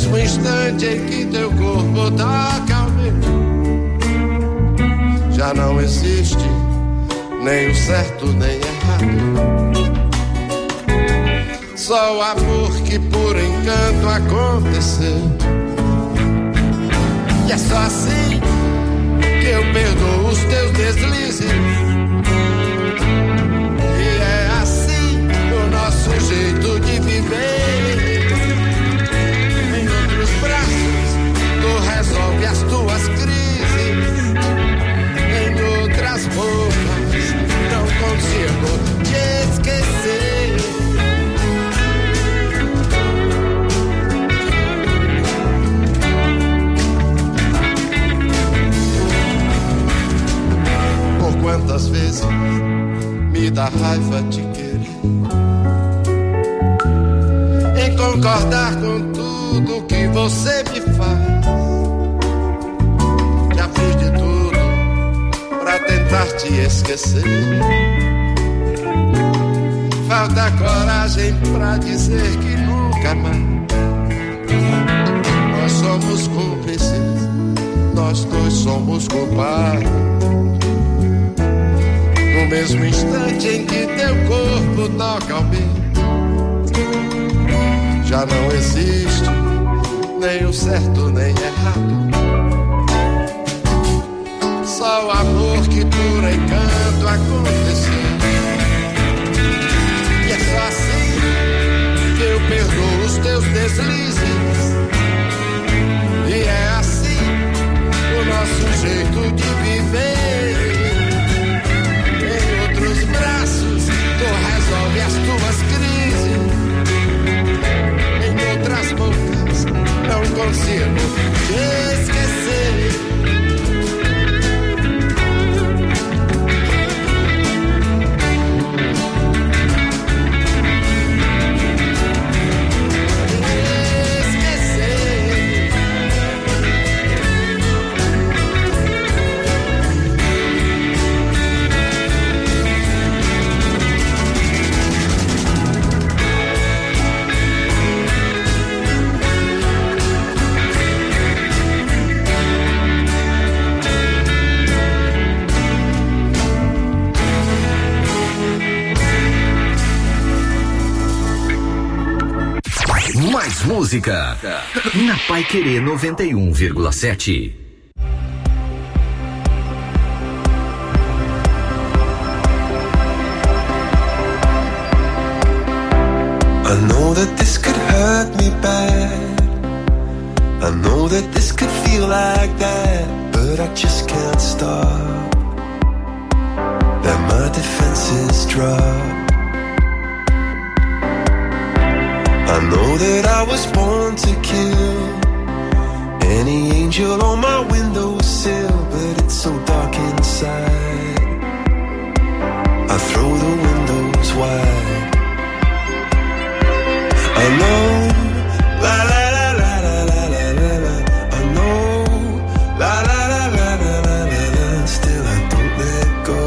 mesmo instante em que teu corpo toca o meu, já não existe nem o certo nem errado. Só o amor que por encanto aconteceu. E é só assim que eu perdoo os teus deslizes. E é assim o nosso jeito de viver. Em outros braços tu resolve as tuas crises. Em outras bocas não consigo te esquecer. Quantas vezes me dá raiva te querer, em concordar com tudo que você me faz. Já fiz de tudo pra tentar te esquecer. Falta coragem pra dizer que nunca mais. Nós somos cúmplices, nós dois somos culpados. No mesmo instante em que teu corpo toca o meu, já não existe nem o certo nem errado. Só o amor que por encanto aconteceu. E é só assim que eu perdoo os teus deslizes. E é assim o nosso jeito de viver. Braços, tu resolve as tuas crises. Em outras bocas, não consigo te esquecer. Mais música na Paiquerê 91,7. I know that this could hurt me bad. I know that this could feel like that, but I just can't stop. That my defenses drop. I know that I was born to kill any angel on my windowsill, but it's so dark inside. I throw the windows wide. I know, la la la la la la la la la. I know, la la la la la la la la. Still I don't let go.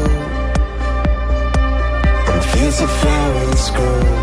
I'm fields of flowers grow.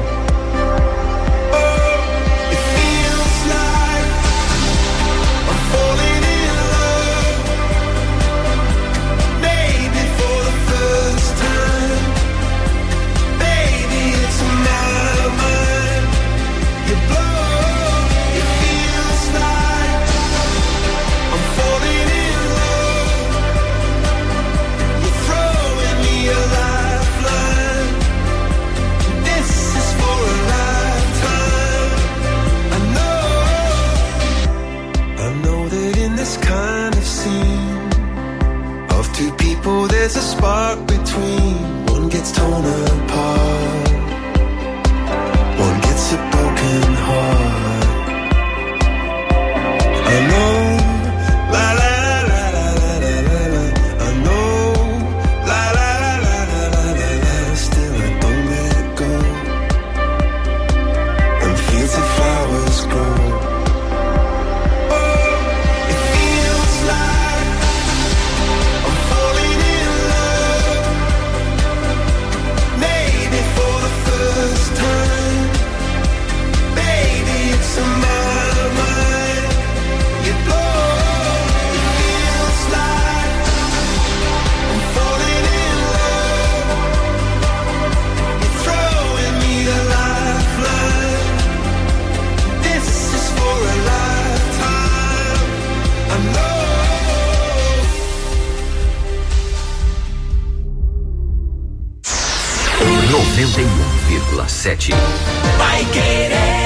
There's a spark between, one gets torn apart, one gets a broken heart. I know, la la la la la la la la. I know, la la la la la la la la. Still I don't let go. And fields of flowers grow. Maybe 91,7. Vai Querer.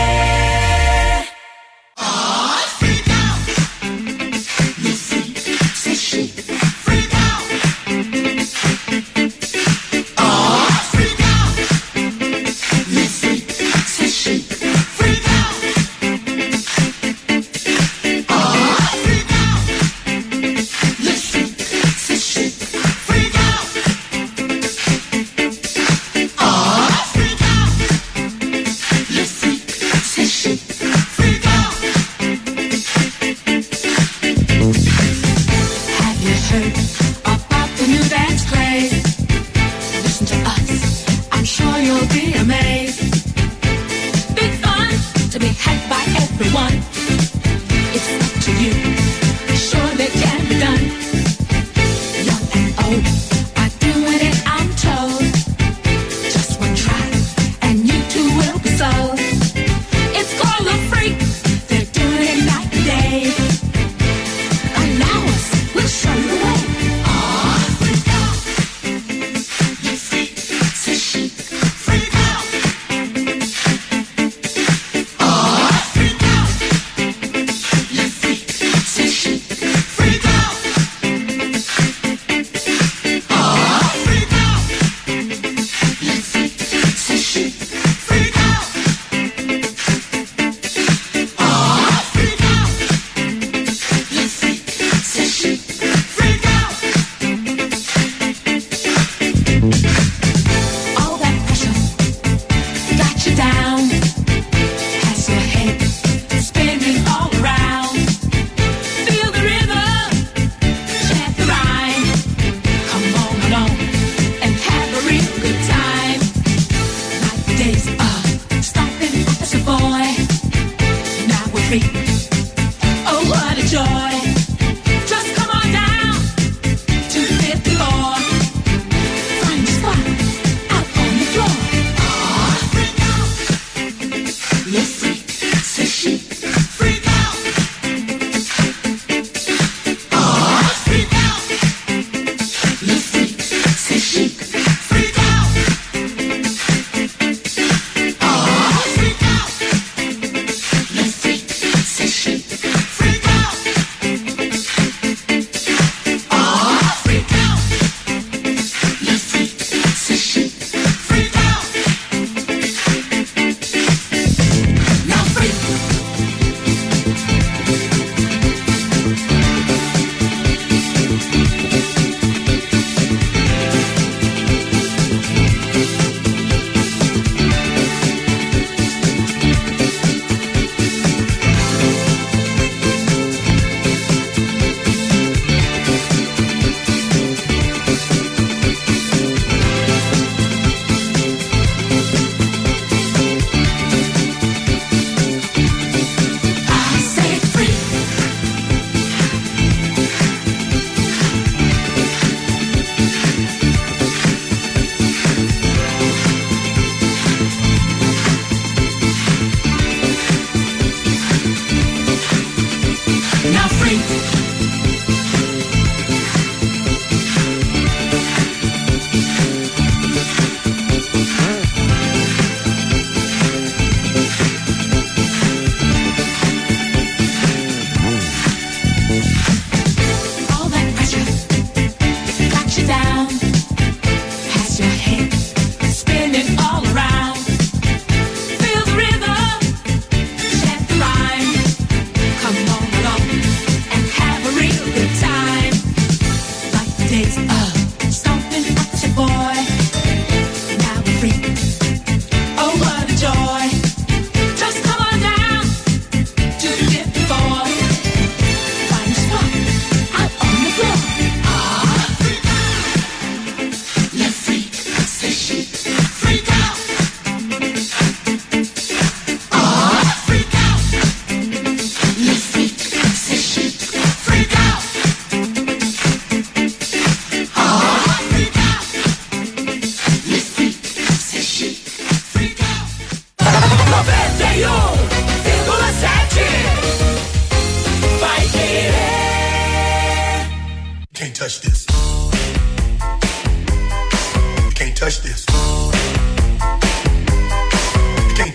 touch this. You can't touch this.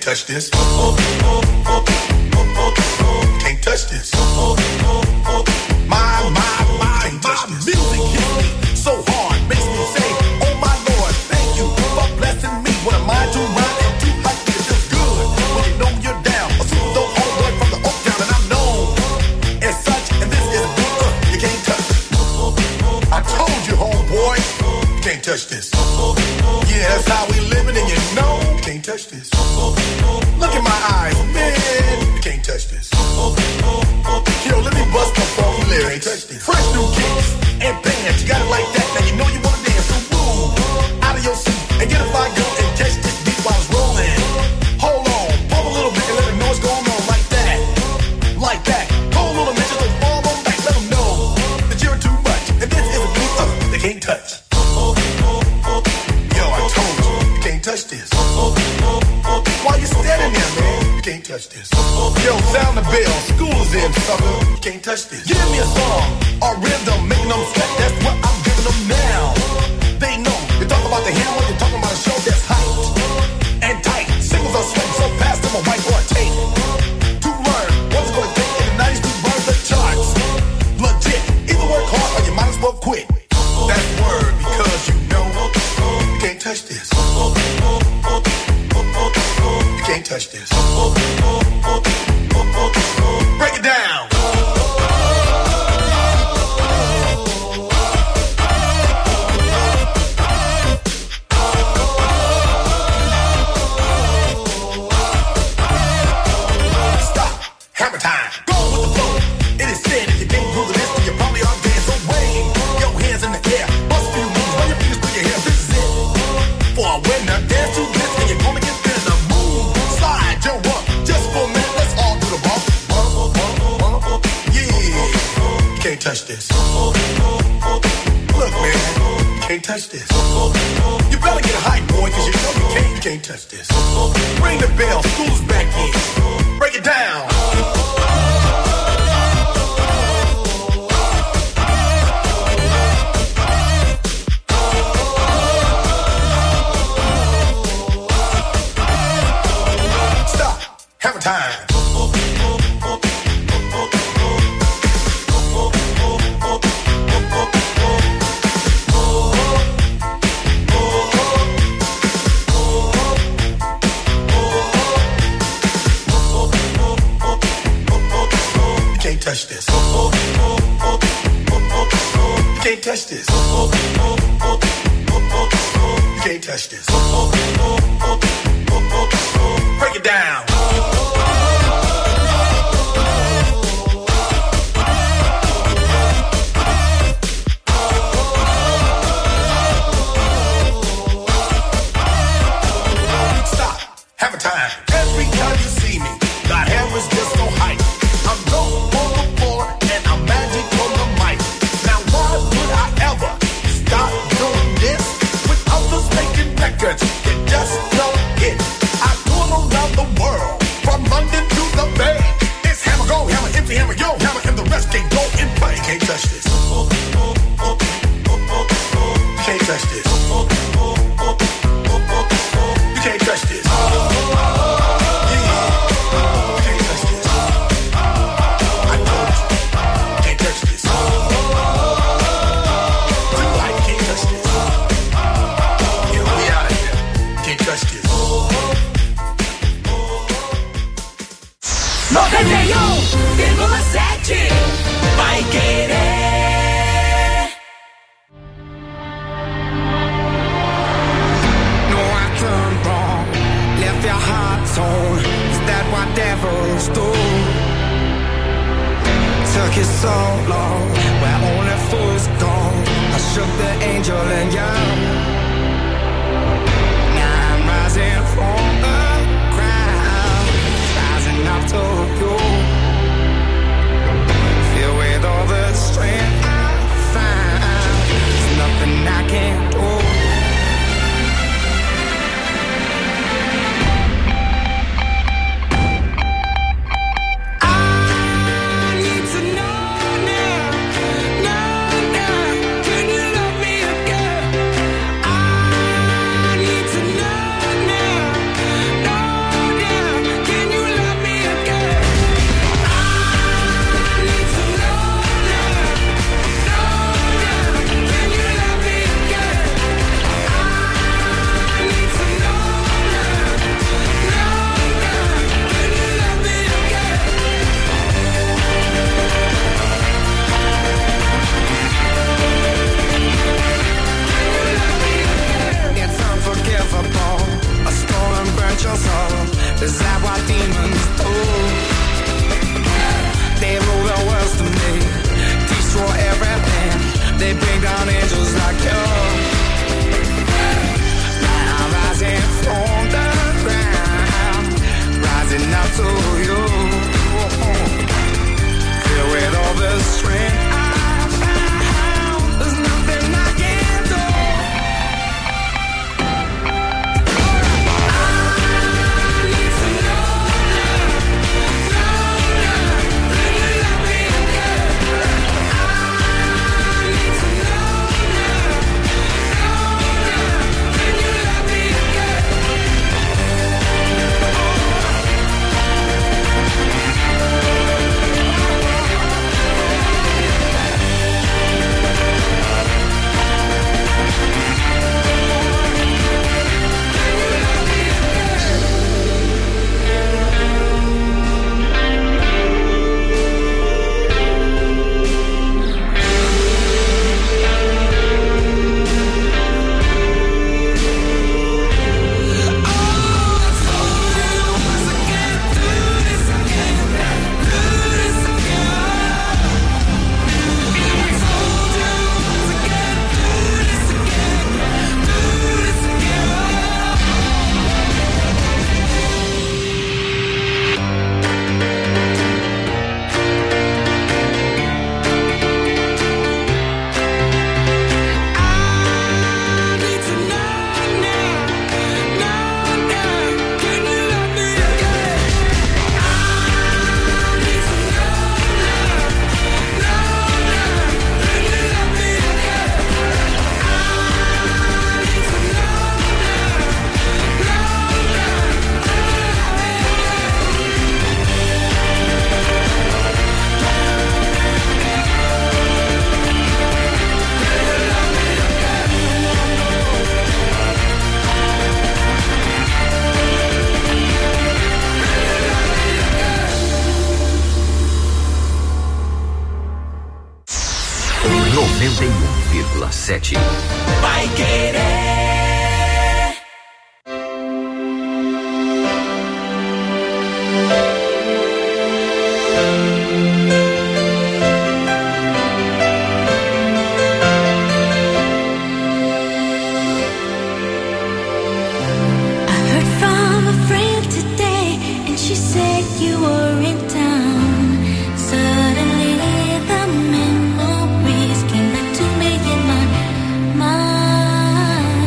touch this. Can't touch this. My music hits me so hard, makes me say, oh my Lord, thank you for blessing me. What am I to rhyme and do like this? It's good when you know you're down. A super dope homeboy from the Oak Town, and I'm known as such. And this is a beat you can't touch. I told you, homeboy, you can't touch this. Yeah, that's how we living, and you know you can't touch this. Look in my eyes, man, you can't touch this. Yo, let me bust my funky lyrics. Fresh new kicks and bands, you got it like that. Now you know you wanna dance, so move out of your seat and get a fire girl and catch this beat while it's rolling. Hold on, pump a little bit and let them know what's going on like that, like that. Hold on a minute, just fall on back, let them know that you're too much. And this is a beat they can't touch. Yo, I told you can't touch this. Why you standing there, man? You can't touch this. Yo, sound the bell, school is in, sucker. You can't touch this. Give me a song, a rhythm, making them sweat. That's what I'm giving them now. They know. You talk about the hammer, you're talking about a show that's hyped and tight. Singles are sweating so fast, I'm a whiteboard tape. To learn what's gonna take in the 90s to burn the charts. Legit, either work hard or you might as well quit. That's word, because you know you can't touch this. You can't touch this. Break it down. Stop. Hammer time. Go with the flow. It is said if you can't prove the list, then you probably are dead. So wave your hands in the air. Bust a few moves, run your fingers through your hair. This is it. For a winner, dance to this, and you're gonna get thinner. Move, slide, jump up. Just for a minute, let's all do the bump. Yeah, you can't touch this. Look, man, you can't touch this. You better get hype, boy, cause you know you can't touch this. Ring the bell, school's back in. Break it down. Stop. Hammer time. Touch this. You can't touch this. You can't touch this. Break it down. Stop. Hammer time. Every time you see me, that hair is just so hype. I'm low on the floor and I'm magic on the mic. Now why would I ever stop doing this with others making records that just don't hit? I tour around the world from London to the Bay. It's hammer go, hammer empty, hammer yo, hammer and the rest can't go and play. You can't touch this. You can't touch this. You can't touch this. Vai querer. No, I turned wrong, left your heart torn. Is that what devils do? Took you so long, where only fools gone. I shook the angel and young. Now I'm rising from the ground, rising up to you. Filled with all the strength I find, there's nothing I can't do. to you. Filled with all the strength I found, there's nothing I can't do. I need to know now, that you love me again. I need to know now, that you love me again. Vai Querer. Mind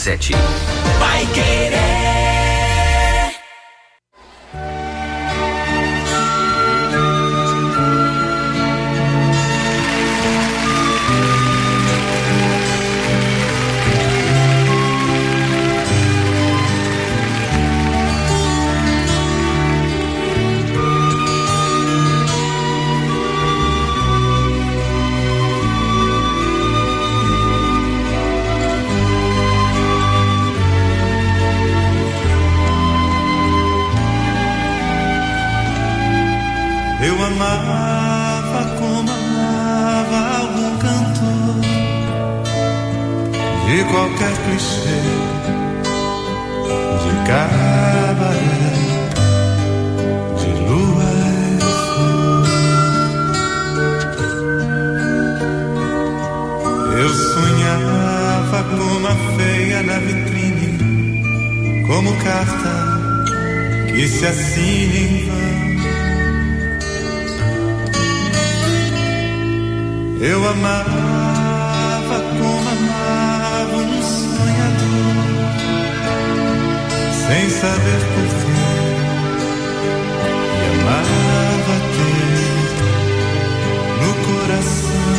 91,7. Vai Querer. Eu amava como amava algum cantor de qualquer clichê, de cabaré, de lua e flor. Eu sonhava como a feia na vitrine, como carta que se assina em vão. Eu amava como amava um sonhador, sem saber porquê, e amava ter no coração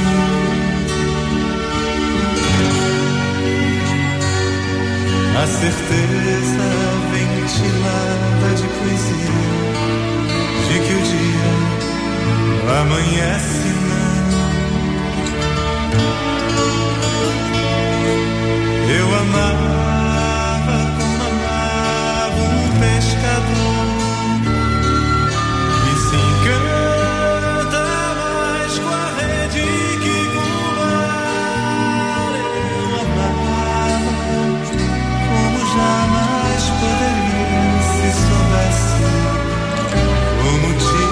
a certeza ventilada de poesia de que o dia amanhece. Eu amava como amava um pescador que se encanta mais com a rede que com o mar. Eu amava como jamais poderia, se soubesse como te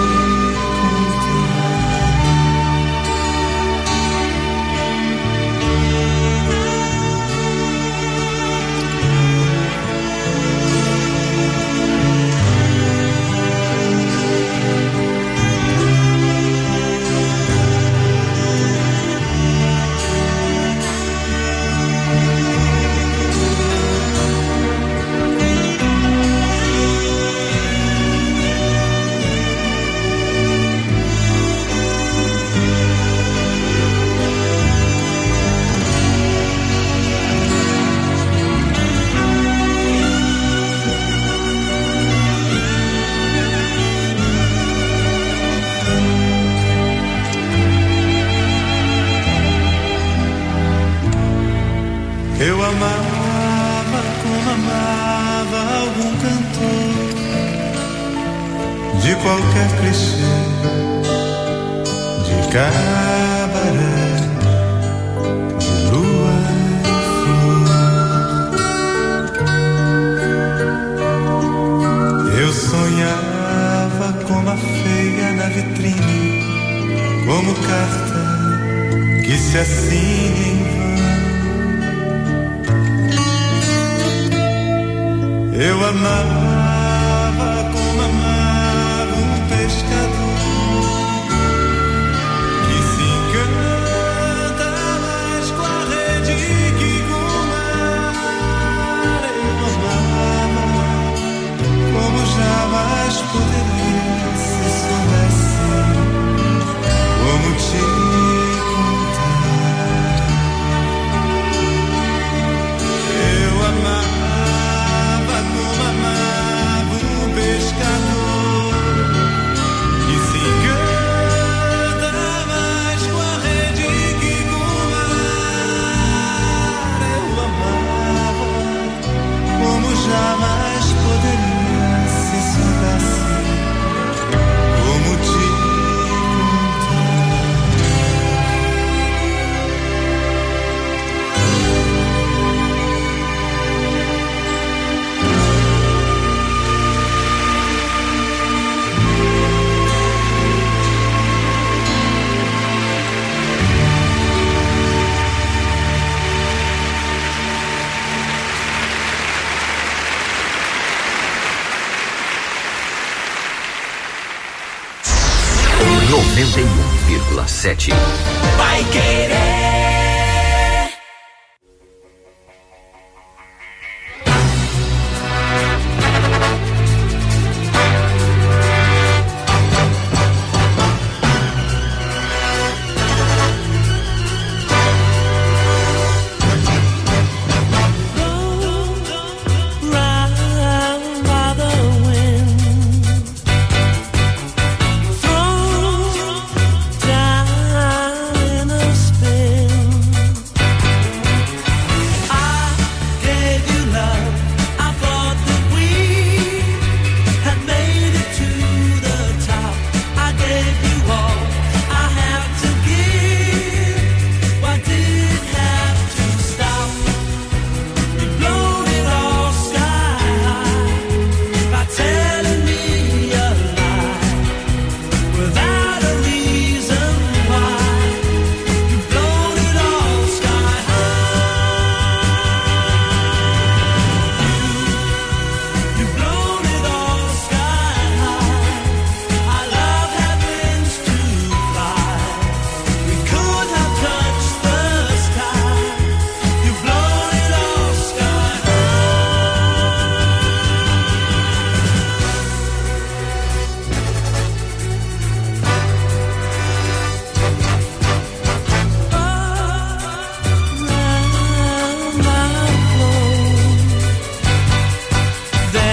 eu amava como amava algum cantor de qualquer clichê, de cabaré, de lua e flor. Eu sonhava como a feia na vitrine, como carta que se assina em vão. Eu amava como amava um pescador que se encanta mais com a rede que com o mar. Eu amava como jamais poderia, se soubesse como te contar. Eu amava como amava um pescador que se encanta mais com a rede que com o mar. Eu amava como jamais poderia, se soubesse como te contar. 91,7. Vai Querer.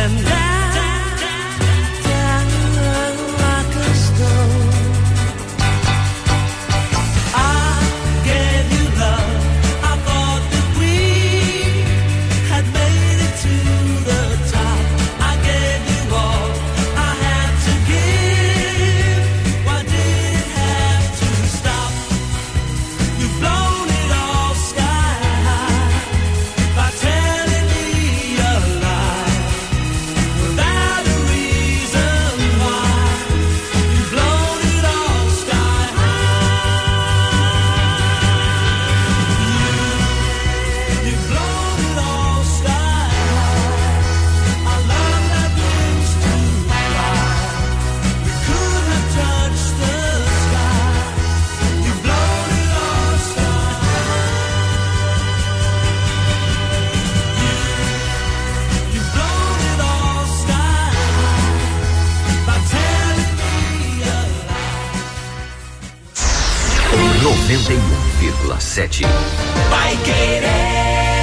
91,7. Vai Querer.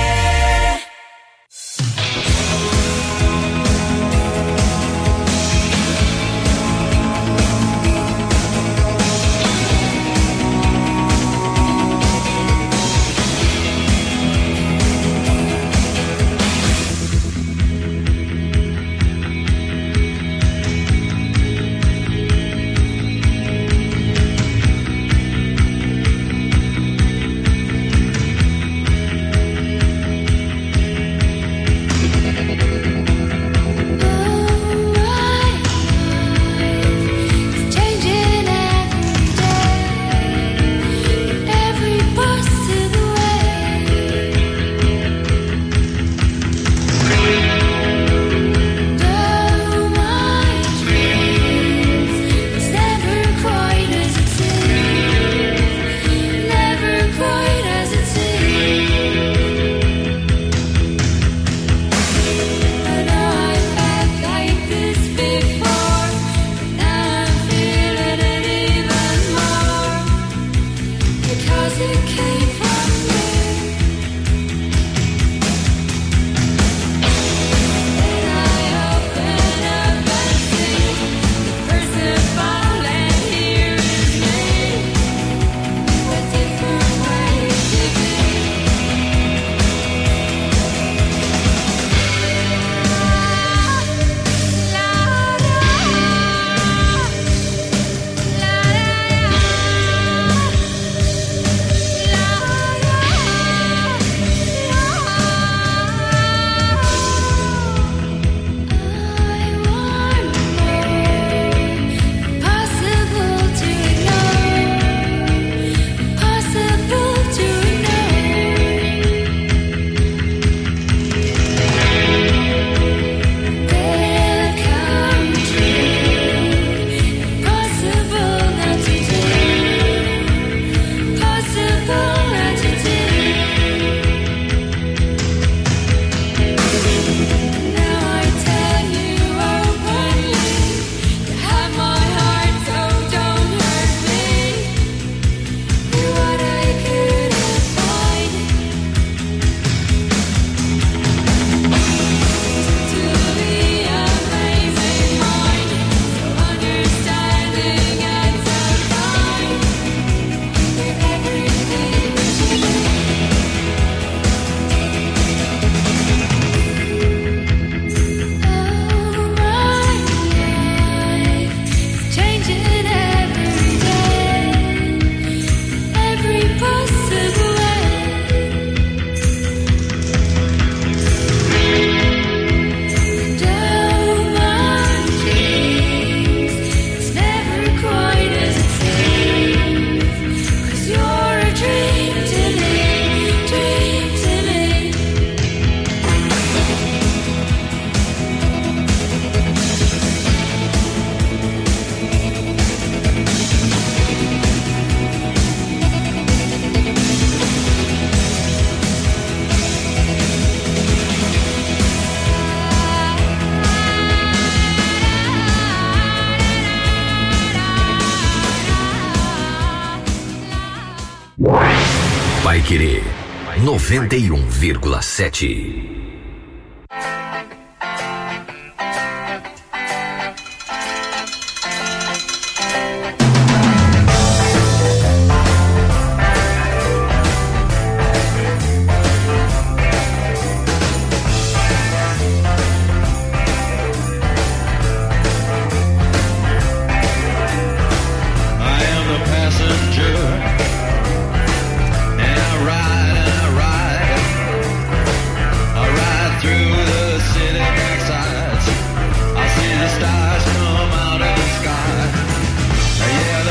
Vai Querer 91,7.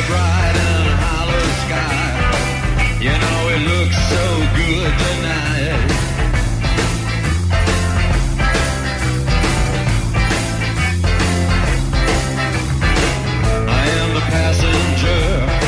the bright and hollow sky. You know it looks so good tonight. I am the passenger.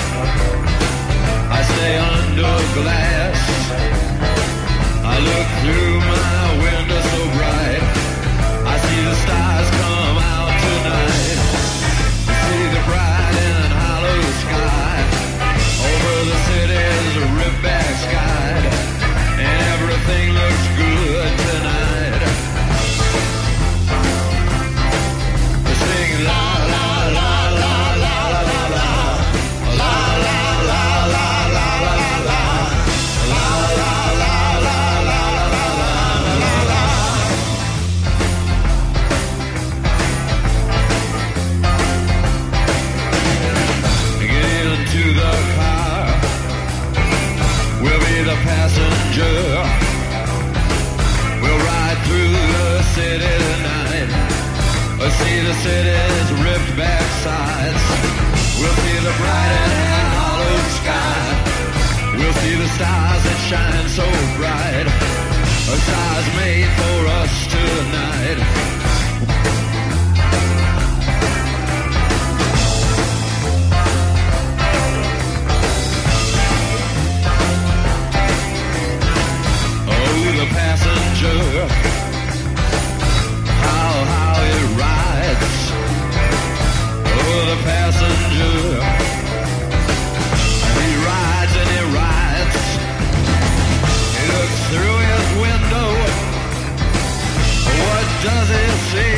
I stay under glass. I look through my window so bright. I see the stars come out tonight. See the bright and hollow sky. Over the city's ripped back sky. And everything looks good tonight. We're singing la la la la la la la la. La la la la la la la la. La la la la la la la la la. Get into the car. We'll be the passenger. We'll ride through the city tonight. We'll see the city's ripped back sides. We'll see the bright and hollow sky. We'll see the stars that shine so bright. A stars made for us tonight. The passenger, how it rides. Oh, the passenger, he rides and he rides. He looks through his window. What does he see?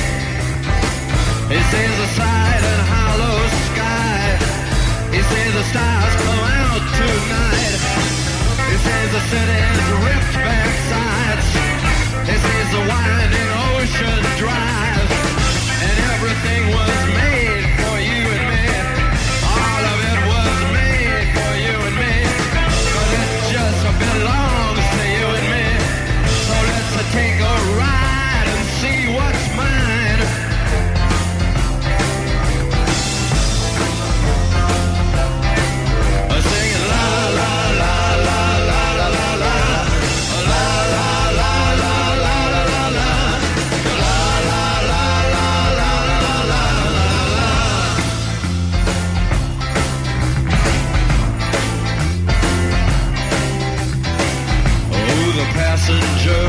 He sees the side and hollow sky. He sees the stars come out tonight. He sees the city's ripped back sides. He sees the winding ocean drive. And everything was made for you and me. All of it was made for you and me. But it just belongs to you and me. So let's take a ride and see what's mine. Singing la la la la la la la la. La la la la la la la la. La la la la la la la la. Oh, the passenger,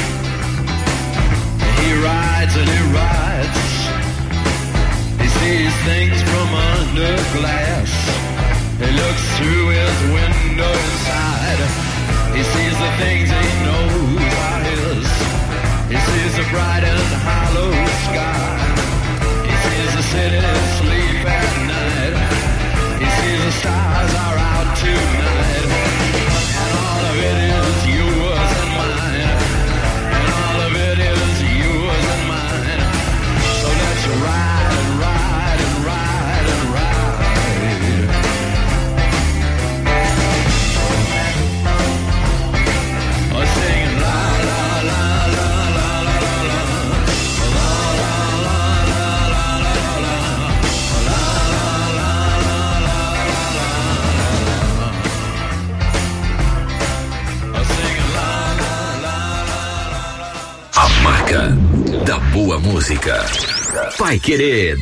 he rides and he rides. He sees things from under glass. He looks through his window inside. He sees the things he knows are his. He sees the bright and hollow sky. He sees the city sleep at night. He sees the stars are out tonight. And all of it is yours and mine. And all of it is yours and mine. So let's ride and ride and ride and ride. Singing la la la la la la la la. La la la la la la la. La la la la la la la. Singing la la la la la. A marca da boa música. Vai Querer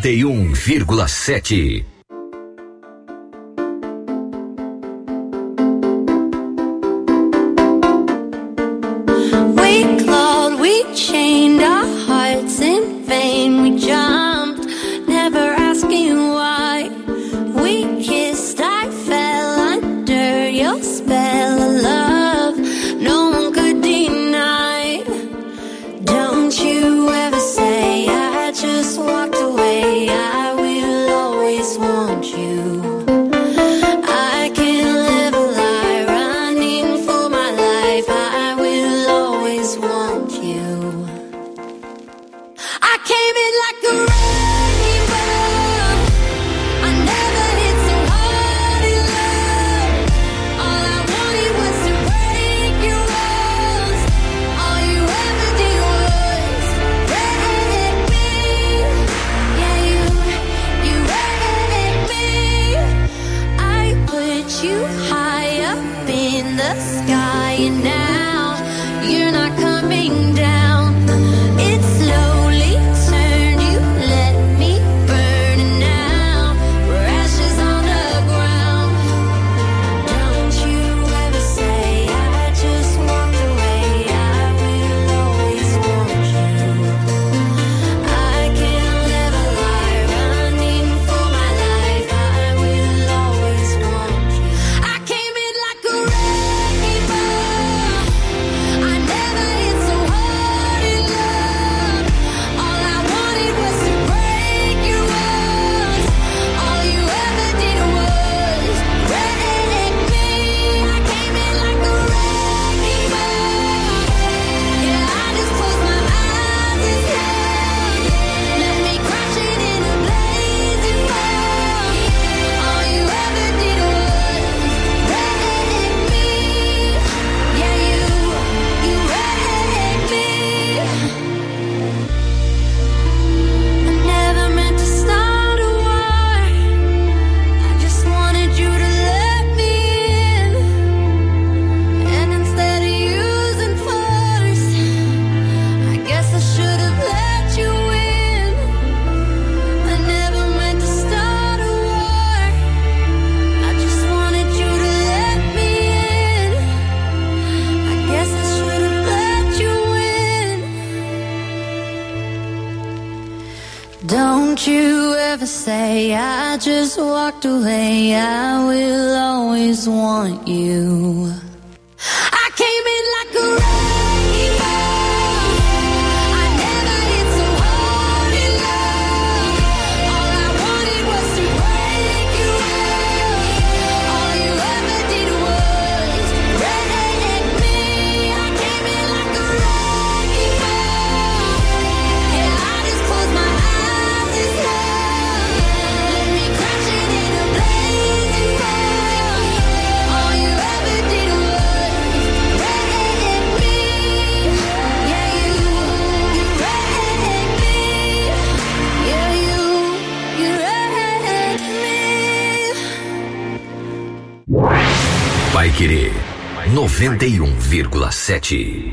91,7. We clawed, we chained our hearts in vain. We jumped, never asking why. We kissed, I fell under your spell of love. No one could deny. Don't you ever say I just walked away. I will always want you. I can't live a lie, running for my life. I will always want you. I came in like a rainbow. I never hit so hard in love. All I wanted was to break your walls. All you ever did was wreck me. Yeah, you wrecked me. Don't you ever say I just walked away. I will always want you. I came in like a wrecking ball. I never hit so hard in love. All I wanted was to break you up. All you ever did was wreck me. I came in like a wrecking ball. Yeah, I just closed my eyes and slept. Let me crash it in a blazing fire. All you ever did was Paiquerê 91,7.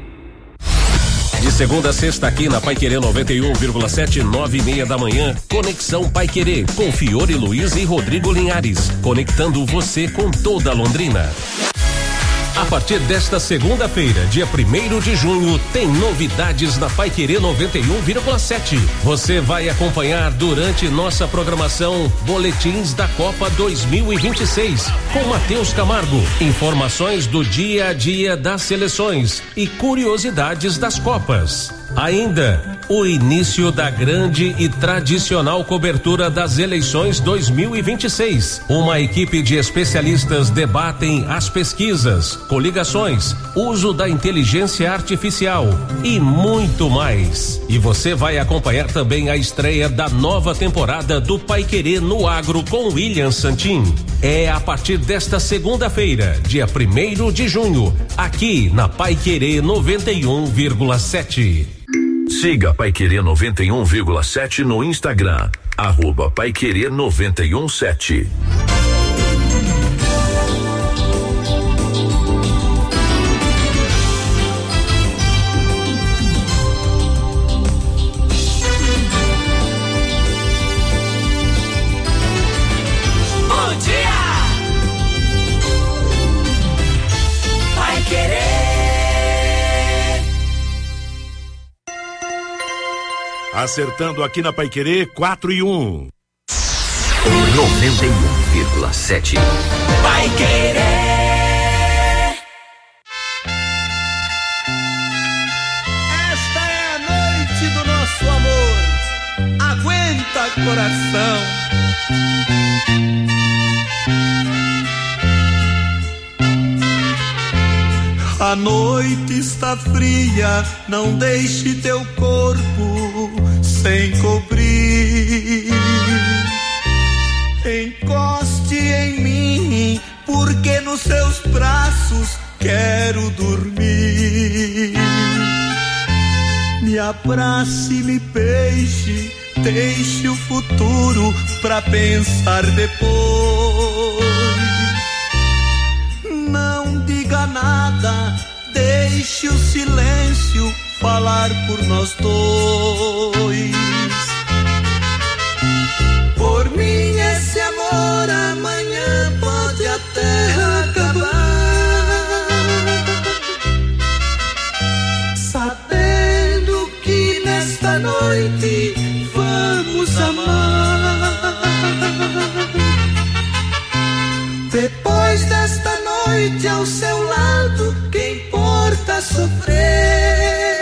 De segunda a sexta aqui na Paiquerê 91,7, 9:30 da manhã, Conexão Paiquerê, com Fiore Luiz e Rodrigo Linhares, conectando você com toda Londrina. A partir desta segunda-feira, dia 1º de junho, tem novidades na Paiquerê 91,7. Você vai acompanhar durante nossa programação boletins da Copa 2026 com Matheus Camargo, informações do dia a dia das seleções e curiosidades das Copas. Ainda o início da grande e tradicional cobertura das eleições 2026. Uma equipe de especialistas debatem as pesquisas, coligações, uso da inteligência artificial e muito mais. E você vai acompanhar também a estreia da nova temporada do Paiquerê no Agro com William Santin. É a partir desta segunda-feira, dia 1º de junho, aqui na Paiquerê 91,7. Siga Paiquerê 91,7 no Instagram, @Paiquerê 91,7. Bom dia! Paiquerê. Acertando aqui na Paiquerê, 4-1. 91,7. Paiquerê. Esta é a noite do nosso amor. Aguenta, coração. A noite está fria, não deixe teu corpo sem cobrir. Encoste em mim, porque nos seus braços quero dormir. Me abrace, me beije, deixe o futuro pra pensar depois. Não diga nada, deixe o silêncio falar por nós dois. Por mim esse amor amanhã pode até acabar, sabendo que nesta noite vamos amar. Depois desta noite ao seu lado, que importa sofrer?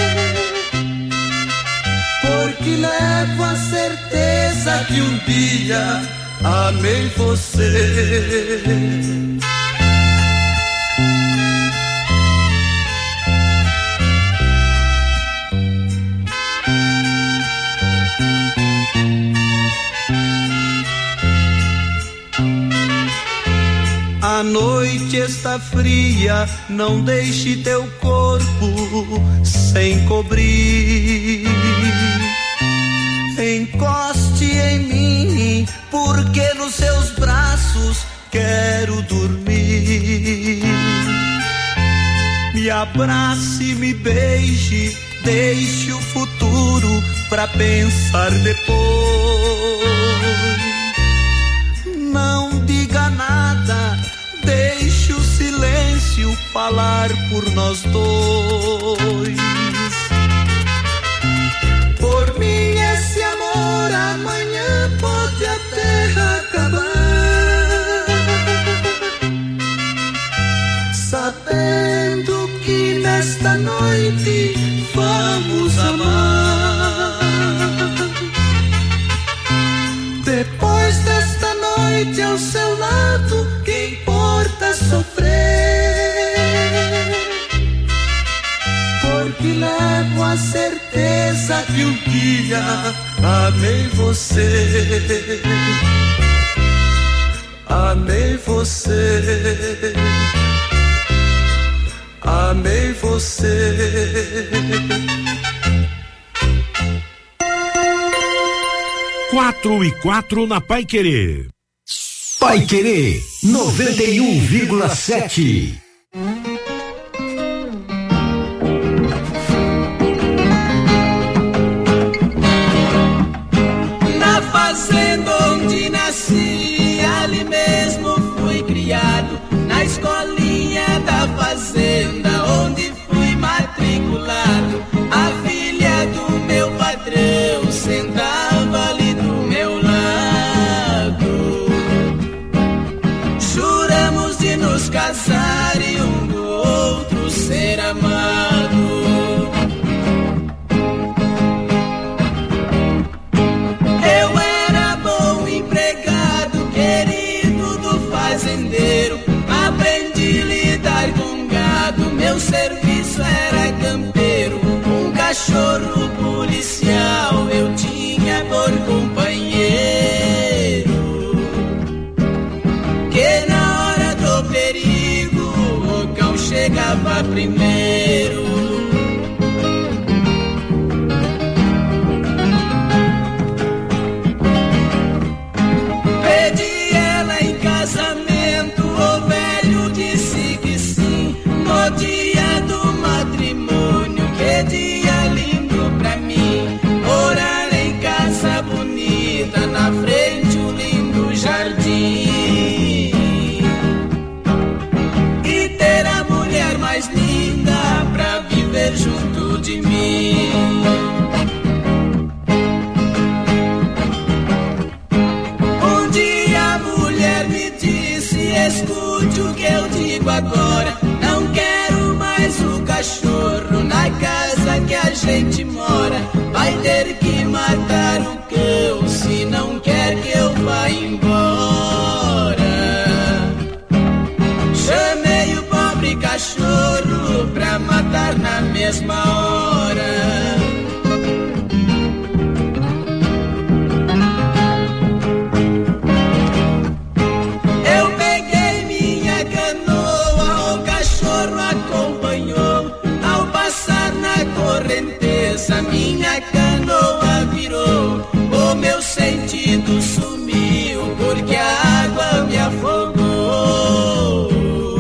Porque levo a certeza que um dia amei você. A noite está fria, não deixe teu corpo sem cobrir. Encoste em mim, porque nos seus braços quero dormir. Me abrace, me beije, deixe o futuro pra pensar depois. Não diga nada, deixe o silêncio falar por nós dois. Por mim esse amor que um dia amei você. Amei você. Amei você. 4:04 na Paiquerê. Paiquerê 91,7. Na fazenda onde nasci, ali mesmo fui criado. Na escolinha da fazenda onde fui matriculado. A filha do meu patrão sentava ali do meu lado. Juramos de nos casar e um do outro ser amado. Eu era bom empregado, querido do fazendeiro. Aprendi a lidar com gado, meu serviço era campeiro. Um cachorro policial eu tinha por companheiro, que na hora do perigo o cão chegava primeiro. Pedi ela em casamento, o velho disse que sim. No dia do matrimônio, que dia lindo pra mim. Morar em casa bonita, na frente um lindo jardim. E ter a mulher mais linda pra viver junto de mim. Um dia a mulher me disse: escute o que eu digo agora. Não quero mais o cachorro na casa que a gente mora. Vai ter que matar o cão se não quer que eu vá embora. Chamei o pobre cachorro pra matar na mesma hora. Eu peguei minha canoa, o cachorro acompanhou. Ao passar na correnteza, minha canoa virou. O meu sentido sumiu, porque a água me afogou.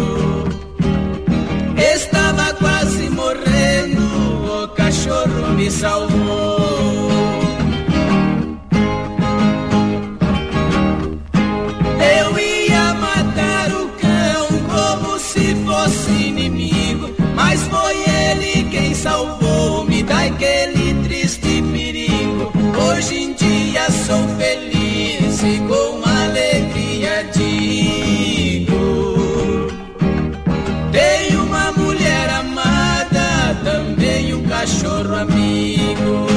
Estava quase morrendo, o cachorro me salvou. Eu ia matar o cão como se fosse inimigo, mas foi ele quem salvou-me daquele triste perigo. Hoje em dia sou feliz e com alegria digo: tenho uma mulher amada, também um cachorro amigo.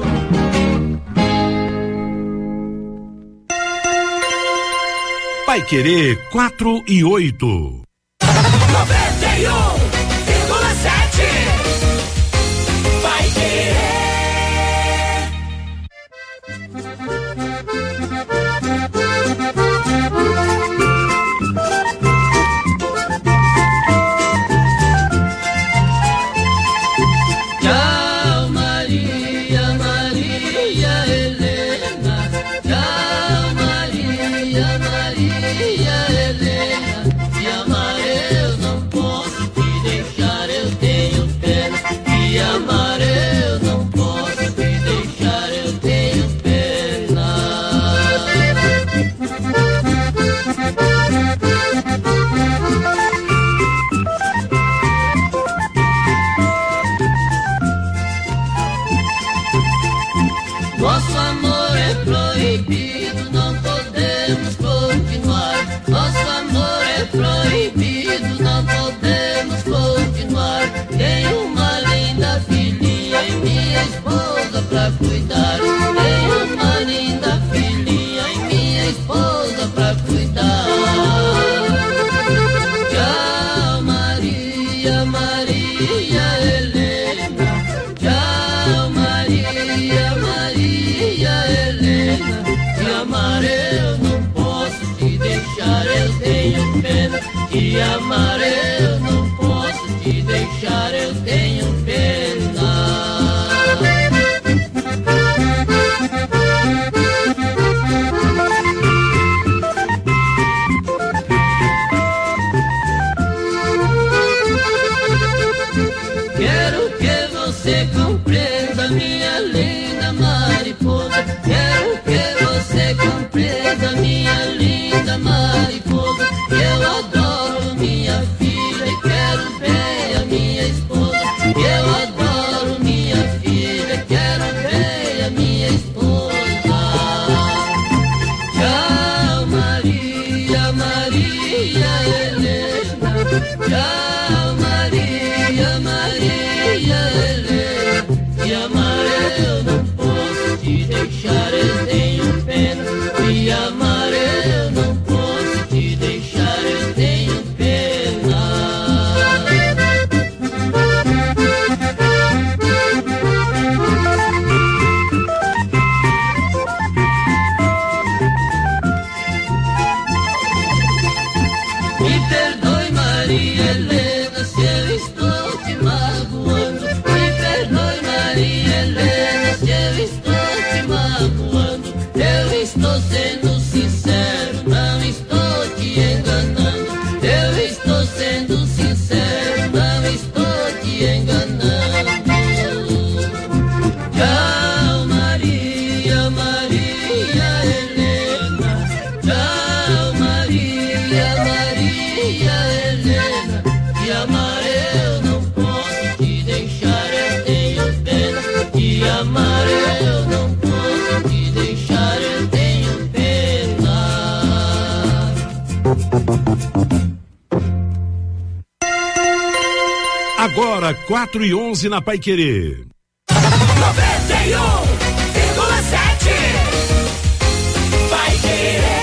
Paiquerê 4:08. 91,7. Vai querer. Tchau, Maria, Maria Helena. Tchau, Maria, Maria Helena. Te amar eu não posso, te deixar eu tenho pena. Te amar eu não posso, te deixar eu tenho pena. Nosso amor é proibido, não podemos continuar. Nosso amor é proibido, não podemos continuar. Tenho uma linda filhinha e minha esposa pra cuidar. Tenho uma linda filhinha e minha esposa pra cuidar. Tchau, Maria, Maria Helena. Tchau, Maria. esposa. Quero que você compreenda, minha linda mariposa. Eu adoro minha filha e quero ver a minha esposa. Eu adoro minha filha e quero ver a minha esposa. Tchau, Maria, Maria Helena. Tchau, Maria, Maria Helena. Te amar eu não posso, te deixar eu tenho pena. Te amar eu não posso, te deixar eu tenho pena. Me perdoe, Maria Helena, se eu estou te magoando. Me perdoe, Maria Helena, se eu estou te magoando. Eu estou sendo sincero, não estou te enganando. Eu estou sendo sincero, não estou te enganando. Tchau, Maria, Maria Helena. Tchau, Maria, Maria Helena. Te amar eu não posso, te deixar eu tenho pena. Te amar eu não posso, te deixar eu tenho pena. Agora 4:11 na Paiquerê. 91,7 Vai Querer.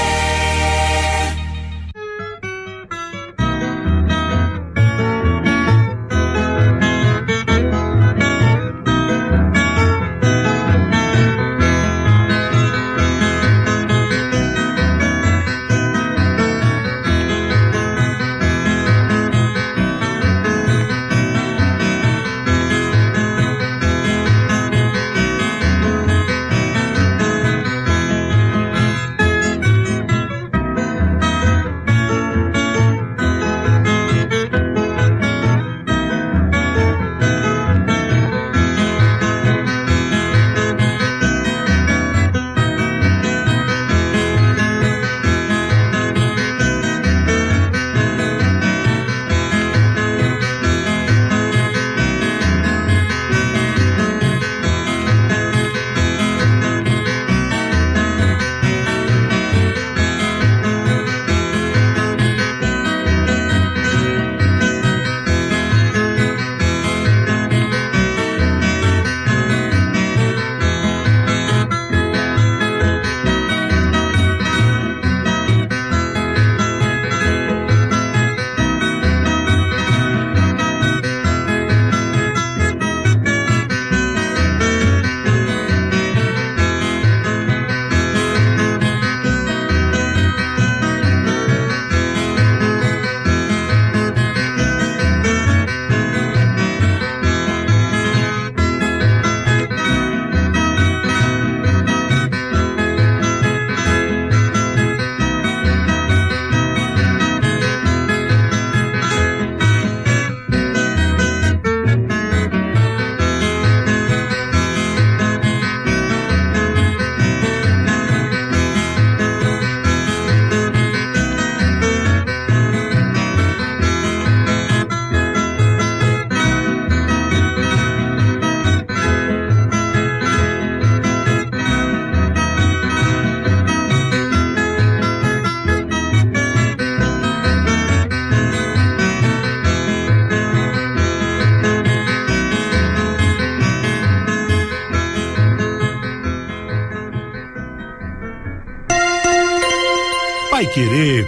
Paiquerê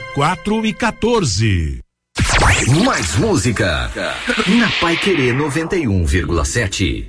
4:14. Mais música na Paiquerê 91,7.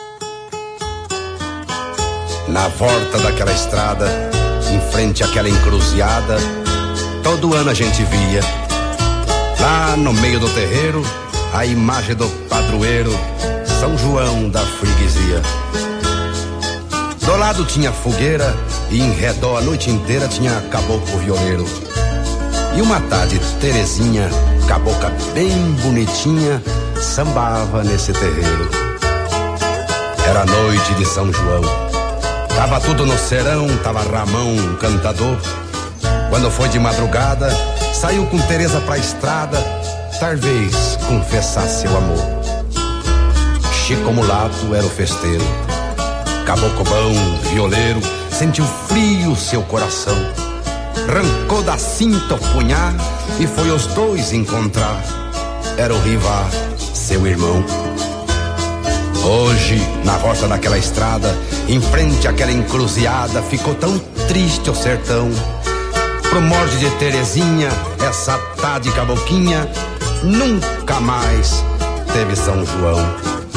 Na volta daquela estrada, em frente àquela encruzilhada, todo ano a gente via, lá no meio do terreiro, a imagem do padroeiro, São João da freguesia. Do lado tinha fogueira e em redor a noite inteira tinha caboclo violeiro. E uma tarde Terezinha, cabocla bem bonitinha, sambava nesse terreiro. Era noite de São João, Tava tudo no serão, tava Ramão, cantador. Quando foi de madrugada, saiu com Teresa pra estrada, talvez confessar seu amor. Chico Mulato era o festeiro, caboclo bom, violeiro, sentiu frio seu coração. Arrancou da cinta o punhar e foi os dois encontrar. Era o Riva, seu irmão. Hoje, na roça daquela estrada, em frente àquela encruzilhada, ficou tão triste o sertão. Pro morte de Terezinha, essa tá de caboquinha, nunca mais teve São João.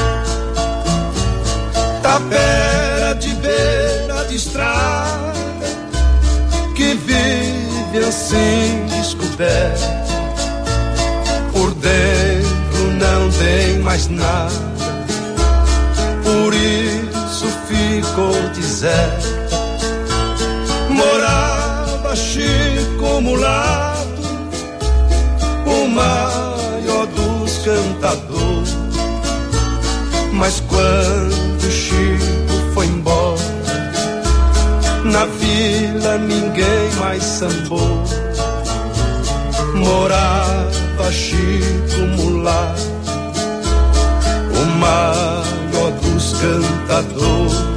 Tapera de beira de estrada, que vive assim descoberto. Por dentro não tem mais nada, por isso ficou deserto. Morava Chico Mulato, o maior dos cantadores. Mas quando Chico foi embora, na vila ninguém mais sambou. Morava Chico Mulato, o maior dos cantadores.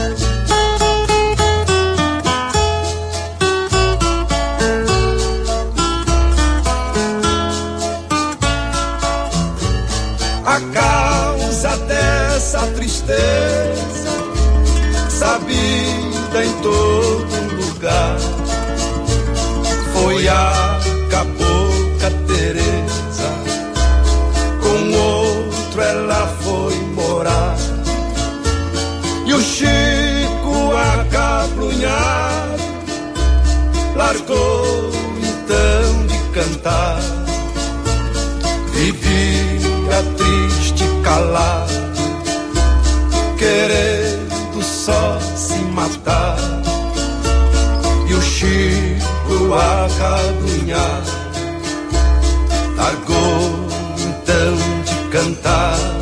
A causa dessa tristeza, sabida em todo lugar, foi a cabocla Teresa. Com outro ela foi morar, e o Chico acabrunhado largou então de cantar. Vivia triste, calado, querendo só se matar. E o Chico acabrunhado largou então de cantar.